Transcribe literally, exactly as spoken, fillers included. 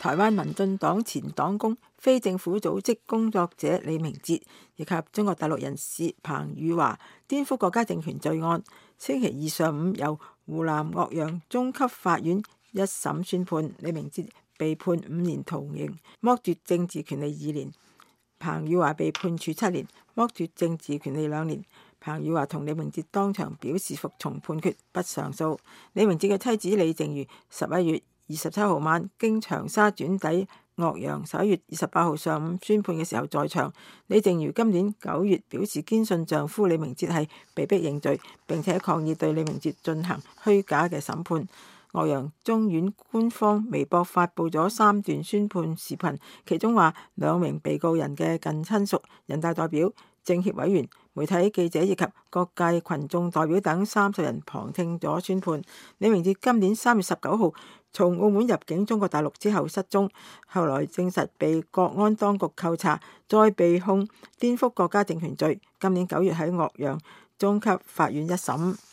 台灣民進黨前黨工、非政府組織工作者李明哲以及中國大陸人士彭宇華顛覆國家政權罪案，星期二上午由湖南岳陽中級法院一審宣判，李明哲被判五年徒刑，剝奪政治權利二年；彭宇華被判處七年，剝奪政治權利兩年。彭宇華同李明哲當場表示服從判決，不上訴。李明哲嘅妻子李淨瑜十一月二十七號晚經長沙轉抵岳陽，十一月二十八號上午宣判嘅時候在場。李淨瑜今年九月表示堅信丈夫李明哲係被逼認罪，並且抗議對李明哲進行虛假嘅審判。岳陽中院官方微博發布咗三段宣判視頻，其中話兩名被告人嘅近親屬、人大代表、政協委員、媒體記者以及各界群眾代表等三十人旁聽咗宣判。李明哲今年三月十九號從澳門入境中國大陸之後失蹤，後來證實被國安當局扣查，再被控顛覆國家政權罪。今年九月喺岳陽中級法院一審。